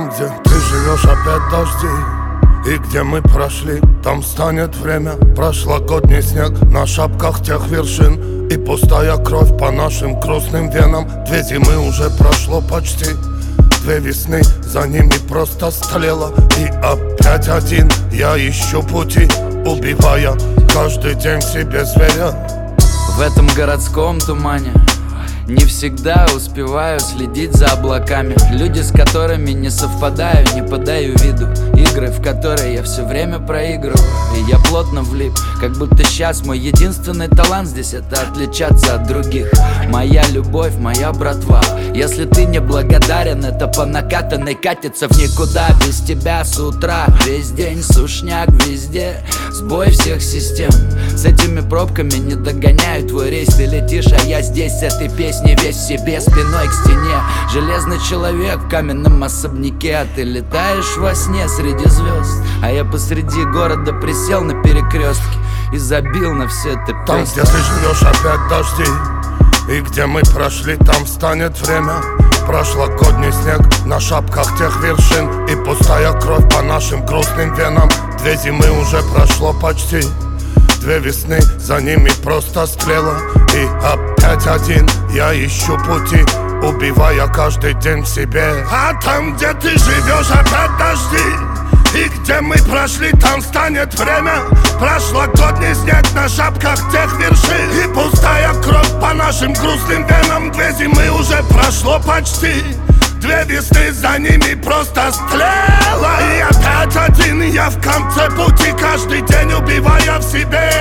где ты живешь, опять дожди. И где мы прошли, там станет время. Прошлогодний снег на шапках тех вершин. И пустая кровь по нашим грустным венам. 2 зимы уже прошло почти, 2 весны за ними просто стлело. И опять один я ищу пути, убивая каждый день в себе зверя. В этом городском тумане не всегда успеваю следить за облаками. Люди, с которыми не совпадаю, не подаю виду. Игры, в которые я все время проигрываю. И я плотно влип, как будто сейчас мой единственный талант здесь — это отличаться от других. Моя любовь, моя братва. Если ты не благодарен, это по накатанной катится в никуда. Без тебя с утра весь день сушняк везде. Сбой всех систем. С этими пробками не догоняю твой рейс. Ты летишь, а я здесь с этой песней весь в себе, спиной к стене. Железный человек в каменном особняке. А ты летаешь во сне среди звезд, а я посреди города присел на перекрестке и забил на все это песни. Там, где ты живешь, опять дожди. И где мы прошли, там станет время. Прошлогодний снег на шапках тех вершин. И пустая кровь по нашим грустным венам. 2 зимы уже прошло почти, 2 весны за ними просто стлело. И опять один я ищу пути, убивая каждый день в себе. А там, где ты живешь, опять дожди. И где мы прошли, там станет время. Прошлогодний снег на шапках тех вершин. И пустая кровь по нашим грустным венам. 2 зимы уже прошло почти, 2 весны за ними просто стлело. И опять один я в конце пути, каждый день убивая в себе.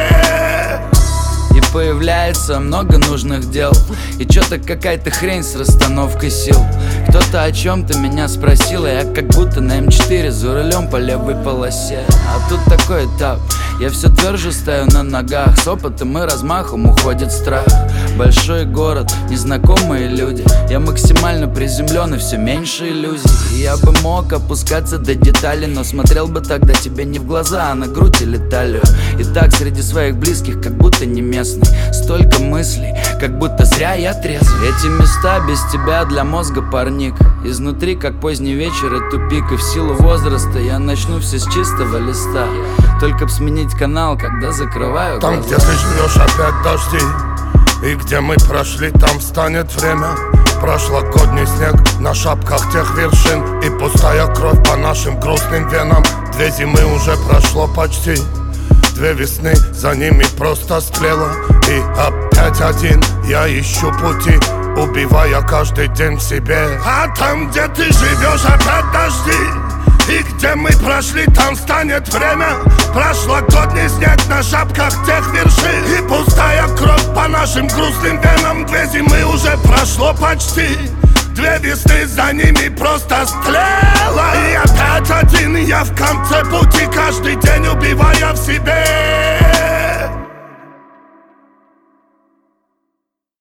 И появляется много нужных дел. И чё-то какая-то хрень с расстановкой сил. Кто-то о чем-то меня спросил, и я как будто на М4 за рулем по левой полосе. А тут такой этап, я все тверже стою на ногах. С опытом и размахом уходит страх. Большой город, незнакомые люди. Я максимально приземлен и все меньше иллюзий. И я бы мог опускаться до деталей, но смотрел бы тогда тебе не в глаза, а на грудь или талию. И так среди своих близких, как будто не местный. Столько мыслей, как будто зря я трезвый. Эти места без тебя для мозга парник. Изнутри, как поздний вечер и тупик. И в силу возраста я начну все с чистого листа. Только б сменить канал, когда закрываю глаза. Там, где ты живешь, опять дожди. И где мы прошли, там станет время. Прошлогодний снег на шапках тех вершин. И пустая кровь по нашим грустным венам. 2 зимы уже прошло почти, 2 весны за ними просто стлело. И опять один я ищу пути, убивая каждый день в себе. А там, где ты живешь, опять дожди. И где мы прошли, там станет время. Прошлогодний снег на шапках тех вершин. И пустая кровь по нашим грустным венам. 2 зимы уже прошло почти, 2 весны за ними просто стлело. И опять один я в конце пути, каждый день убивая в себе.